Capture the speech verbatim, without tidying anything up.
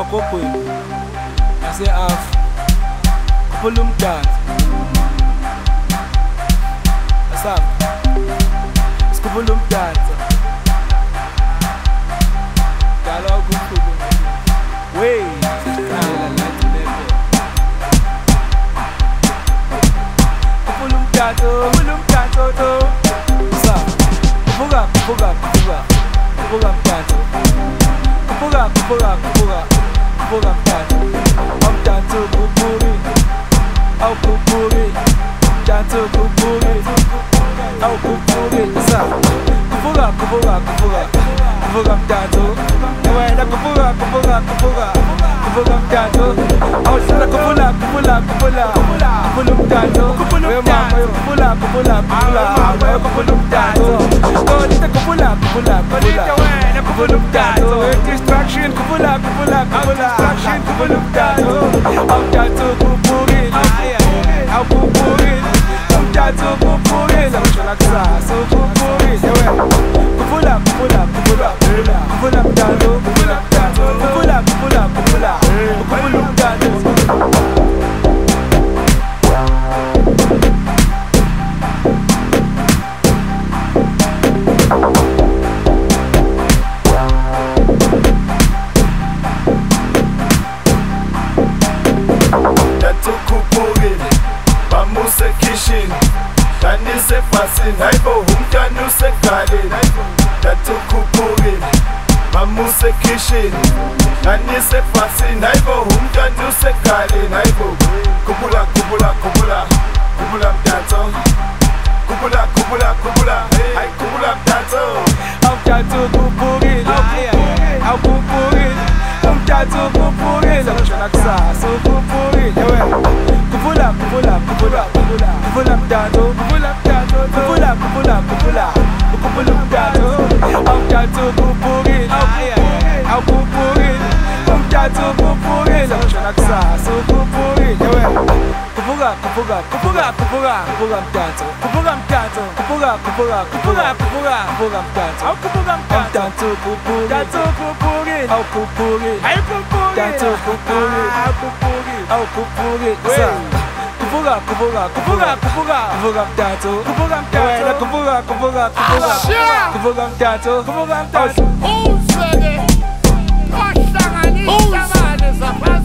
pakokwe. I say half. Kupulum dance. That's half. Kupulum dance. Dialogue kupulum. Wait. Kupulum dance. Kupulum dance. What's up? Kupuga, kupuga, kupuga. Kupuga dance. Kupuga, kupuga, kupuga. Kupuga dance. I'm dance kupuri. Au kupuri. Dance kupuri. Au kupuri. What's up? Kupuga, kupuga, kupuga. Kupuga dance. Ewa kupuga, kupuga, kupuga. Kupuga dance. Au sala kupula, kupula, kupula. Kupulum dance. Kupulum dance. Kupula, kupula, kupula. Kupulum dance. Oh, this kupula, kupula, kupula. Kupulum dance. Distraction, kupula, kupula, kupula. Distraction, kupulum dance. Au dance kupuri. Au kupuri. Au dance kupuri. Laksa, so kupuri. Kupula, kupula, kupula. Kupula dance. Kupula dance. Kupula, kupula, kupula. Kupulum dance. Danise fasin, haibo humtanu se kalin. Datu kupuri, mamuse kishin. Danise fasin, haibo humtanu se kalin. Haibo kupula, kupula, kupula, kupula dato. Kupula, kupula, kupula, hai kupula dato. Au dato kupuri, au kupuri, au dato kupuri. Laksa, so kupuri. Kupula, kupula, kupula, kupula. Kupula dato, kupula dato, kupula, kupula, kupula. Kupula dato, au dato kupuri, au kupuri, au dato kupuri. Laksa, so kupuri. Kupuga, kupuga, kupuga, kupuga. Kupuga dato, kupuga dato, kupuga, kupuga, kupuga, kupuga. Kupuga dato, au kupuga dato, kupuri, dato kupuri, au kupuri, ai kupuri, dato kupuri, au kupuri, au kupuri. Kupuga, kupuga, kupuga, kupuga. Kupuga dato, kupuga dato, kupuga, kupuga, kupuga. Kupuga dato, kupuga dato. Who's ready? Who's singing? Who's